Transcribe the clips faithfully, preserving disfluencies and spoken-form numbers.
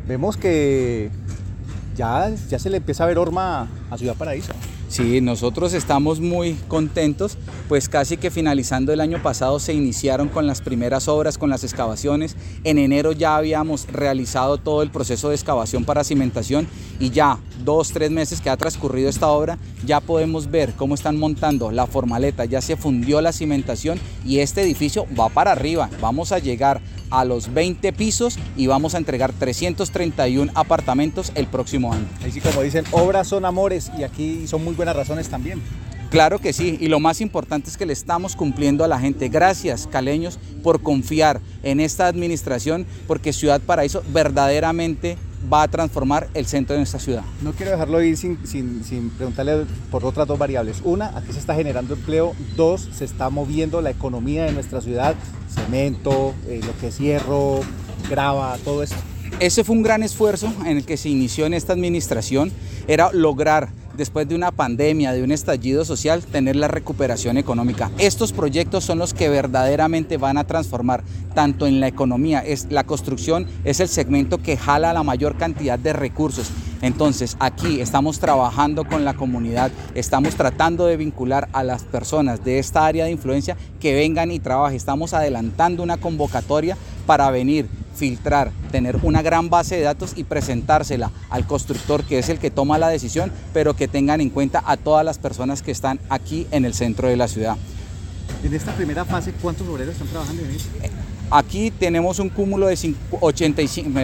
vemos que ya, ya se le empieza a ver horma a Ciudad Paraíso. Sí, nosotros estamos muy contentos, pues casi que finalizando el año pasado se iniciaron con las primeras obras, con las excavaciones. En enero ya habíamos realizado todo el proceso de excavación para cimentación y ya dos, tres meses que ha transcurrido esta obra, ya podemos ver cómo están montando la formaleta, ya se fundió la cimentación y este edificio va para arriba. Vamos a llegar a los veinte pisos y vamos a entregar trescientos treinta y uno apartamentos el próximo año. Ahí sí, como dicen, obras son amores y aquí son muy buenas razones también. Claro que sí, y lo más importante es que le estamos cumpliendo a la gente. Gracias, caleños, por confiar en esta administración, porque Ciudad Paraíso verdaderamente va a transformar el centro de nuestra ciudad. No quiero dejarlo ir sin, sin, sin preguntarle por otras dos variables. Una, aquí se está generando empleo. Dos, se está moviendo la economía de nuestra ciudad. Cemento, eh, lo que es hierro, grava, todo eso. Ese fue un gran esfuerzo en el que se inició en esta administración, era lograr, después de una pandemia, de un estallido social, tener la recuperación económica. Estos proyectos son los que verdaderamente van a transformar tanto en la economía. Es, la construcción es el segmento que jala la mayor cantidad de recursos. Entonces aquí estamos trabajando con la comunidad, estamos tratando de vincular a las personas de esta área de influencia que vengan y trabajen. Estamos adelantando una convocatoria para venir, filtrar, tener una gran base de datos y presentársela al constructor, que es el que toma la decisión, pero que tengan en cuenta a todas las personas que están aquí en el centro de la ciudad. En esta primera fase, ¿cuántos obreros están trabajando en esto? Aquí tenemos un cúmulo de ochenta y cinco...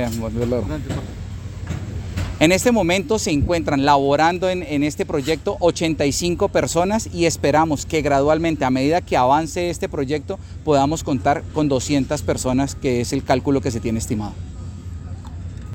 En este momento se encuentran laborando en, en este proyecto ochenta y cinco personas y esperamos que gradualmente, a medida que avance este proyecto, podamos contar con doscientas personas, que es el cálculo que se tiene estimado.